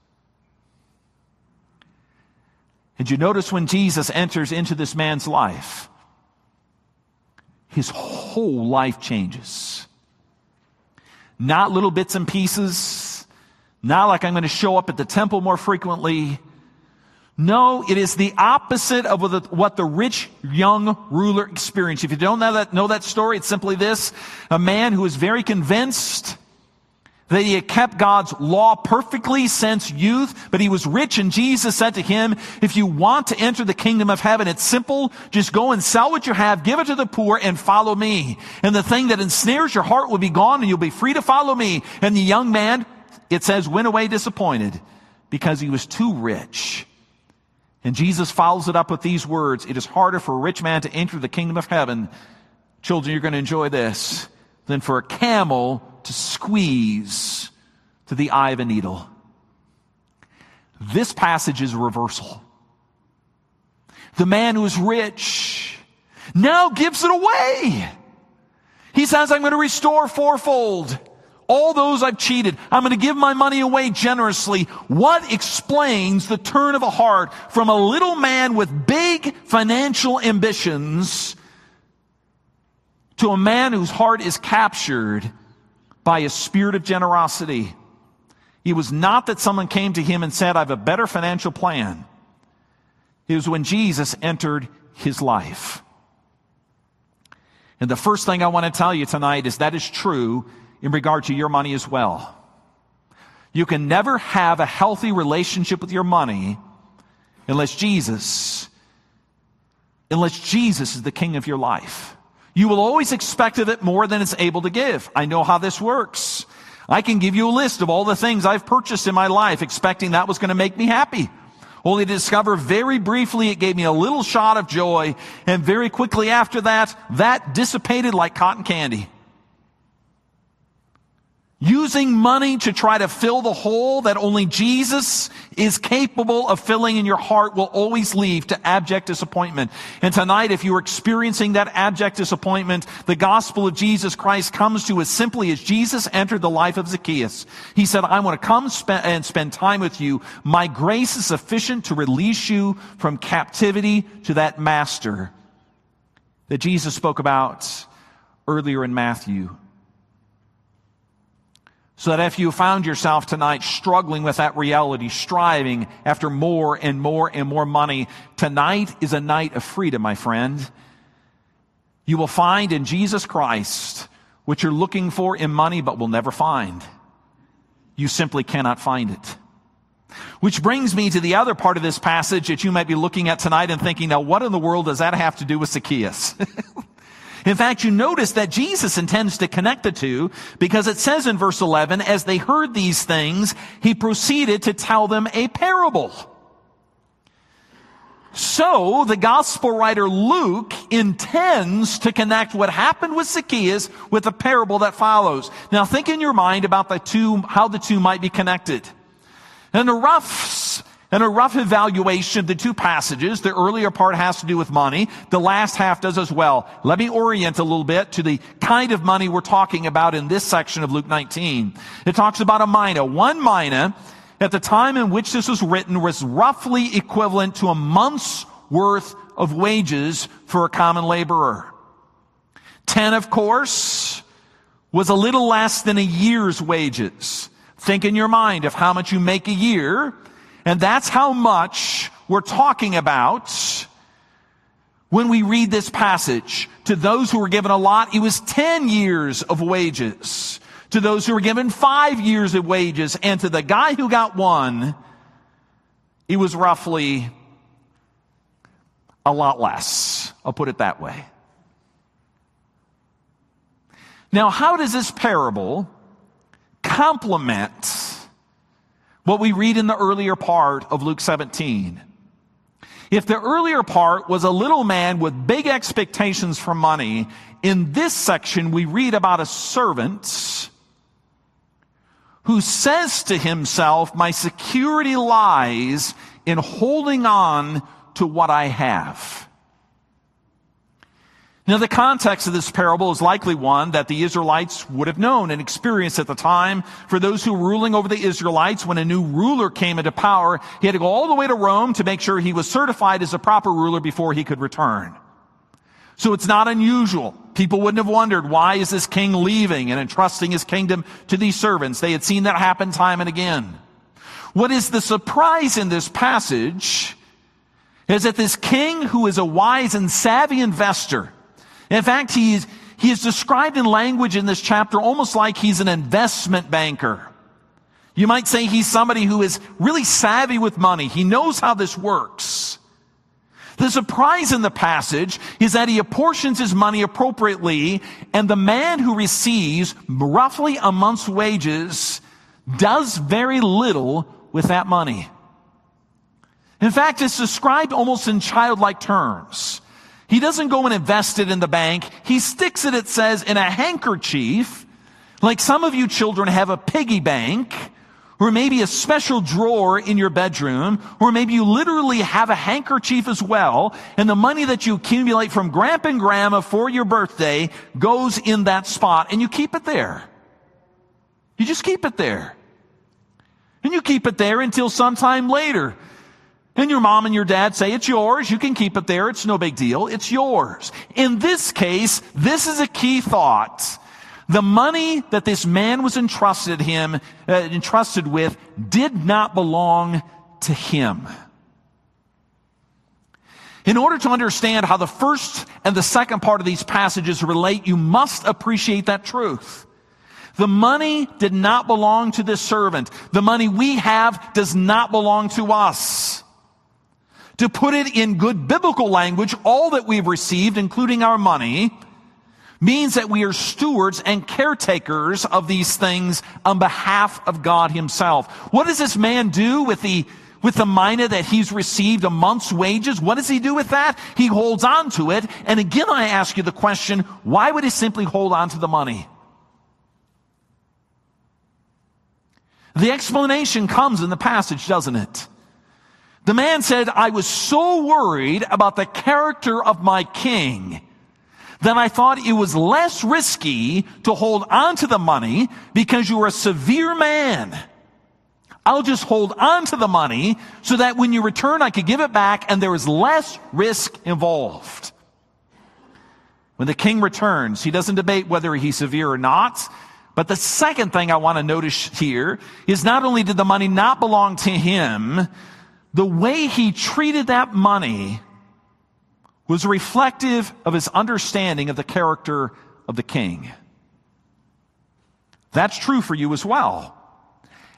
Speaker 4: And you notice when Jesus enters into this man's life, his whole life changes. Not little bits and pieces, not like I'm going to show up at the temple more frequently. No, it is the opposite of what the rich young ruler experienced. If you don't know that story, it's simply this. A man who is very convinced that he had kept God's law perfectly since youth, but he was rich, and Jesus said to him, if you want to enter the kingdom of heaven, it's simple. Just go and sell what you have, give it to the poor, and follow me. And the thing that ensnares your heart will be gone, and you'll be free to follow me. And the young man, it says, went away disappointed because he was too rich. And Jesus follows it up with these words, it is harder for a rich man to enter the kingdom of heaven. Children, you're going to enjoy this. Than for a camel to squeeze to the eye of a needle. This passage is a reversal. The man who is rich now gives it away. He says, I'm going to restore fourfold all those I've cheated. I'm going to give my money away generously. What explains the turn of a heart from a little man with big financial ambitions to a man whose heart is captured by a spirit of generosity? It was not that someone came to him and said, I have a better financial plan. It was when Jesus entered his life. And the first thing I want to tell you tonight is that is true in regard to your money as well. You can never have a healthy relationship with your money unless Jesus is the king of your life. You will always expect of it more than it's able to give. I know how this works. I can give you a list of all the things I've purchased in my life expecting that was going to make me happy. Only to discover very briefly it gave me a little shot of joy, and very quickly after that, that dissipated like cotton candy. Using money to try to fill the hole that only Jesus is capable of filling in your heart will always lead to abject disappointment. And tonight, if you are experiencing that abject disappointment, the gospel of Jesus Christ comes to as simply as Jesus entered the life of Zacchaeus. He said, I want to come and spend time with you. My grace is sufficient to release you from captivity to that master that Jesus spoke about earlier in Matthew. So that if you found yourself tonight struggling with that reality, striving after more and more and more money, tonight is a night of freedom, my friend. You will find in Jesus Christ what you're looking for in money but will never find. You simply cannot find it. Which brings me to the other part of this passage that you might be looking at tonight and thinking, now what in the world does that have to do with Zacchaeus? In fact, you notice that Jesus intends to connect the two because it says in verse 11, as they heard these things, he proceeded to tell them a parable. So the gospel writer Luke intends to connect what happened with Zacchaeus with the parable that follows. Now think in your mind about how the two might be connected. And a rough evaluation of the two passages, the earlier part has to do with money. The last half does as well. Let me orient a little bit to the kind of money we're talking about in this section of Luke 19. It talks about a mina. One mina, at the time in which this was written, was roughly equivalent to a month's worth of wages for a common laborer. 10, of course, was a little less than a year's wages. Think in your mind of how much you make a year, and that's how much we're talking about when we read this passage. To those who were given a lot, it was 10 years of wages. To those who were given 5 years of wages, and to the guy who got 1, it was roughly a lot less. I'll put it that way. Now, how does this parable complement what we read in the earlier part of Luke 17? If the earlier part was a little man with big expectations for money, in this section we read about a servant who says to himself, my security lies in holding on to what I have. Now, the context of this parable is likely one that the Israelites would have known and experienced at the time. For those who were ruling over the Israelites, when a new ruler came into power, he had to go all the way to Rome to make sure he was certified as a proper ruler before he could return. So it's not unusual. People wouldn't have wondered, why is this king leaving and entrusting his kingdom to these servants? They had seen that happen time and again. What is the surprise in this passage is that this king, who is a wise and savvy investor, in fact, he is described in language in this chapter almost like he's an investment banker. You might say he's somebody who is really savvy with money. He knows how this works. The surprise in the passage is that he apportions his money appropriately, and the man who receives roughly a month's wages does very little with that money. In fact, it's described almost in childlike terms. He doesn't go and invest it in the bank. He sticks it, it says, in a handkerchief, like some of you children have a piggy bank, or maybe a special drawer in your bedroom, or maybe you literally have a handkerchief as well, and the money that you accumulate from grandpa and grandma for your birthday goes in that spot, and you keep it there. You just keep it there. And you keep it there until sometime later. And your mom and your dad say, it's yours, you can keep it there, it's no big deal, it's yours. In this case, this is a key thought. The money that this man was entrusted with did not belong to him. In order to understand how the first and the second part of these passages relate, you must appreciate that truth. The money did not belong to this servant. The money we have does not belong to us. To put it in good biblical language, all that we've received, including our money, means that we are stewards and caretakers of these things on behalf of God himself. What does this man do with the mina that he's received, a month's wages? What does he do with that? He holds on to it. And again, I ask you the question, why would he simply hold on to the money? The explanation comes in the passage, doesn't it? The man said, I was so worried about the character of my king that I thought it was less risky to hold on to the money because you're a severe man. I'll just hold on to the money so that when you return, I could give it back and there is less risk involved. When the king returns, he doesn't debate whether he's severe or not. But the second thing I want to notice here is not only did the money not belong to him, the way he treated that money was reflective of his understanding of the character of the king. That's true for you as well.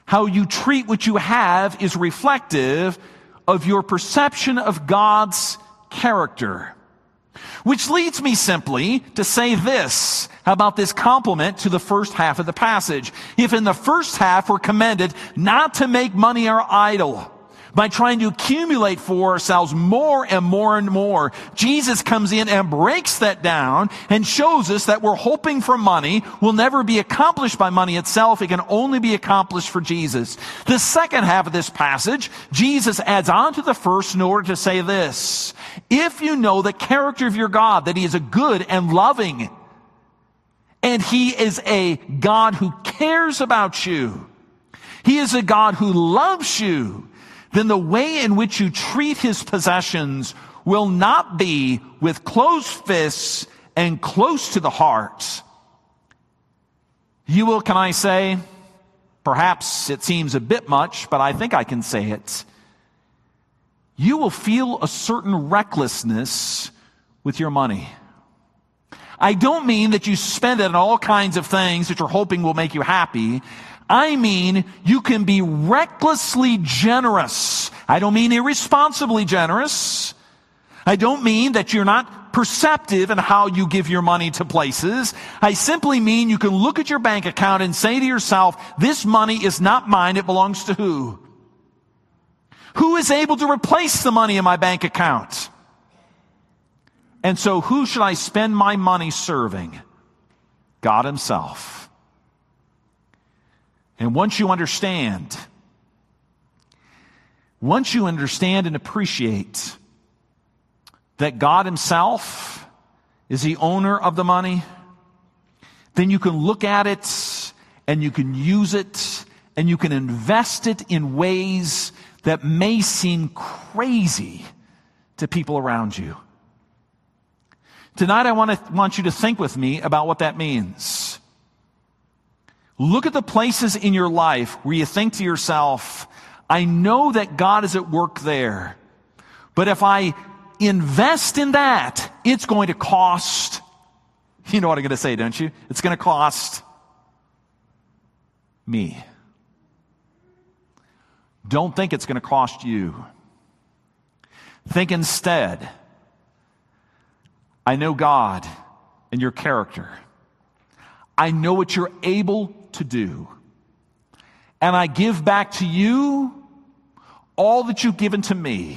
Speaker 4: how you treat what you have is reflective of your perception of God's character. Which leads me simply to say this about this compliment to the first half of the passage. If in the first half we're commended not to make money our idol, by trying to accumulate for ourselves more and more and more, Jesus comes in and breaks that down and shows us that we're hoping for money will never be accomplished by money itself. It can only be accomplished for Jesus. The second half of this passage, Jesus adds on to the first in order to say this: if you know the character of your God, that He is a good and loving, and He is a God who cares about you, He is a God who loves you, then the way in which you treat His possessions will not be with closed fists and close to the heart. You will, can I say, perhaps it seems a bit much, but I think I can say it. You will feel a certain recklessness with your money. I don't mean that you spend it on all kinds of things that you're hoping will make you happy. I mean, you can be recklessly generous. I don't mean irresponsibly generous. I don't mean that you're not perceptive in how you give your money to places. I simply mean you can look at your bank account and say to yourself, this money is not mine, it belongs to who? Who is able to replace the money in my bank account? And so who should I spend my money serving? God Himself. And once you understand and appreciate that God Himself is the owner of the money, then you can look at it and you can use it and you can invest it in ways that may seem crazy to people around you. Tonight I want you to think with me about what that means. Look at the places in your life where you think to yourself, I know that God is at work there, but if I invest in that, it's going to cost, you know what I'm going to say, don't you? It's going to cost me. Don't think it's going to cost you. Think instead, I know God and your character. I know what you're able to do. And I give back to you all that you've given to me.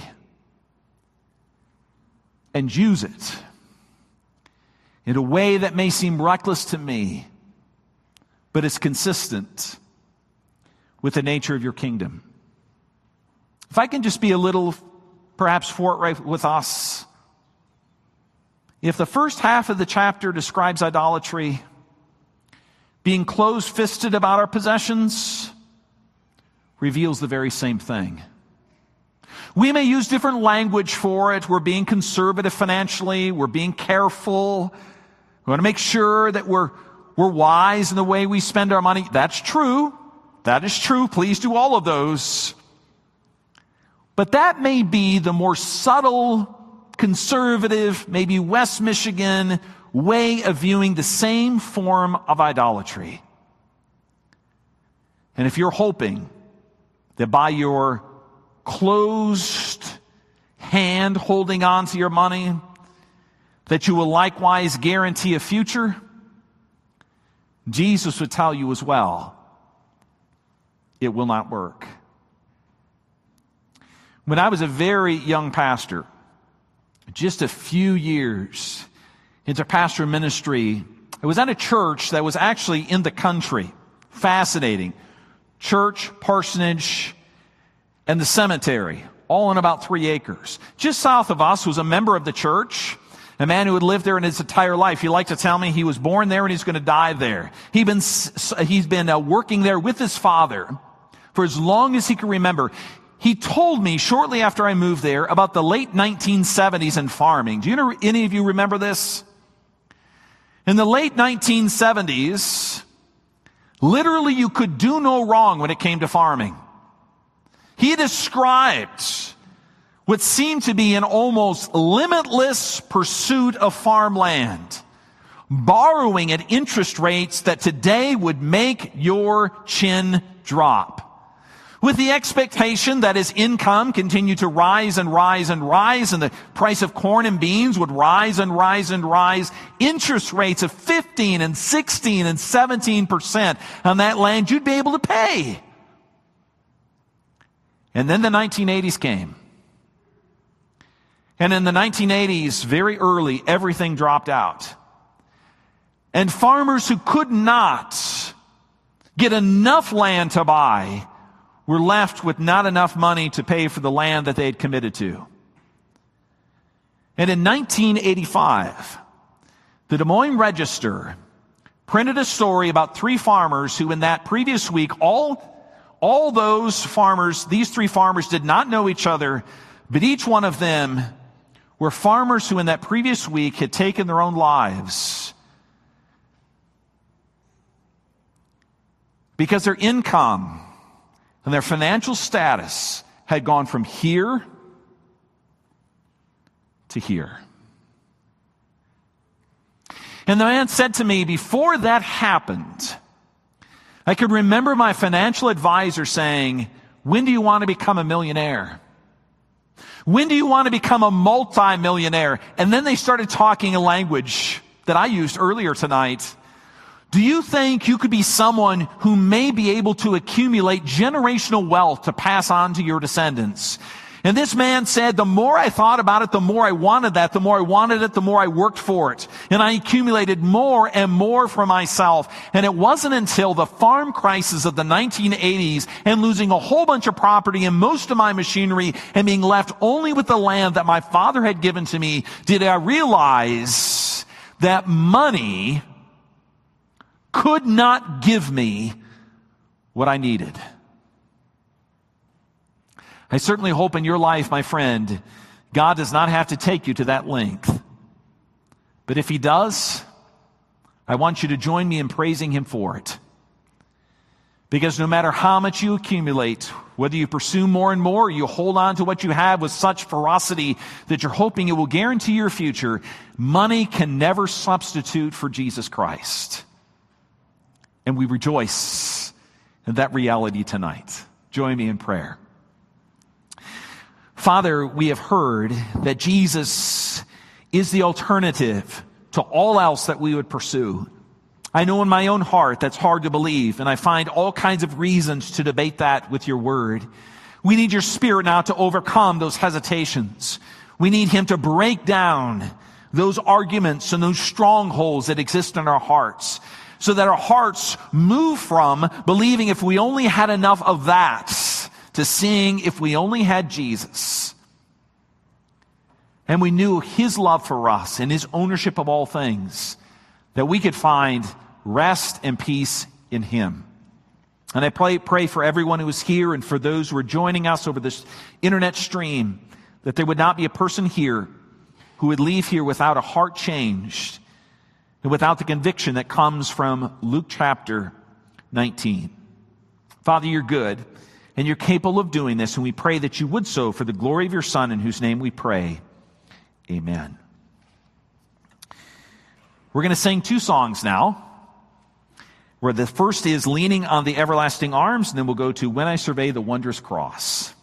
Speaker 4: And use it in a way that may seem reckless to me, but it's consistent with the nature of your kingdom. If I can just be a little, perhaps forthright with us. If the first half of the chapter describes idolatry, being close-fisted about our possessions reveals the very same thing. We may use different language for it. We're being conservative financially. We're being careful. We want to make sure that we're wise in the way we spend our money. That's true. That is true. Please do all of those. But that may be the more subtle, conservative, maybe West Michigan way of viewing the same form of idolatry. And if you're hoping that by your closed hand holding on to your money, that you will likewise guarantee a future, Jesus would tell you as well, it will not work. When I was a very young pastor, just a few years into pastor ministry, I was at a church that was actually in the country. Fascinating. Church, parsonage, and the cemetery, all in about 3 acres. Just south of us was a member of the church, a man who had lived there in his entire life. He liked to tell me he was born there and he's going to die there. He's been working there with his father for as long as he can remember. He told me shortly after I moved there about the late 1970s and farming. Do you know, any of you remember this? In the late 1970s, literally you could do no wrong when it came to farming. He described what seemed to be an almost limitless pursuit of farmland, borrowing at interest rates that today would make your chin drop. with the expectation that his income continued to rise and rise and rise, and the price of corn and beans would rise and rise and rise. Interest rates of 15 and 16 and 17% on that land you'd be able to pay. And then the 1980s came. And in the 1980s, very early, everything dropped out. And farmers who could not get enough land to buy were left with not enough money to pay for the land that they had committed to. And in 1985, the Des Moines Register printed a story about three farmers who in that previous week, all those farmers, these three farmers did not know each other, but each one of them were farmers who in that previous week had taken their own lives because their income and their financial status had gone from here to here. And the man said to me, before that happened, I could remember my financial advisor saying, when do you want to become a millionaire? When do you want to become a multi-millionaire? And then they started talking a language that I used earlier tonight. Do you think you could be someone who may be able to accumulate generational wealth to pass on to your descendants? And this man said, the more I thought about it, the more I wanted that. The more I wanted it, the more I worked for it. And I accumulated more and more for myself. And it wasn't until the farm crisis of the 1980s and losing a whole bunch of property and most of my machinery and being left only with the land that my father had given to me did I realize that money could not give me what I needed. I certainly hope in your life, my friend, God does not have to take you to that length. But if He does, I want you to join me in praising Him for it. Because no matter how much you accumulate, whether you pursue more and more, or you hold on to what you have with such ferocity that you're hoping it will guarantee your future, money can never substitute for Jesus Christ. And we rejoice in that reality tonight. Join me in prayer. Father, we have heard that Jesus is the alternative to all else that we would pursue. I know in my own heart that's hard to believe, and I find all kinds of reasons to debate that with your word. We need your Spirit now to overcome those hesitations. We need Him to break down those arguments and those strongholds that exist in our hearts, so that our hearts move from believing if we only had enough of that to seeing if we only had Jesus. And we knew His love for us and His ownership of all things, that we could find rest and peace in Him. And I pray for everyone who is here and for those who are joining us over this internet stream, that there would not be a person here who would leave here without a heart changed and without the conviction that comes from Luke chapter 19. Father, you're good, and you're capable of doing this, and we pray that you would so for the glory of your Son, in whose name we pray. Amen. We're going to sing two songs now, where the first is Leaning on the Everlasting Arms, and then we'll go to When I Survey the Wondrous Cross.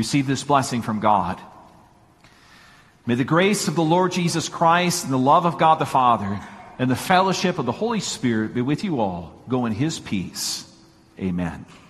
Speaker 4: receive this blessing from God. May the grace of the Lord Jesus Christ and the love of God the Father and the fellowship of the Holy Spirit be with you all. Go in His peace. Amen.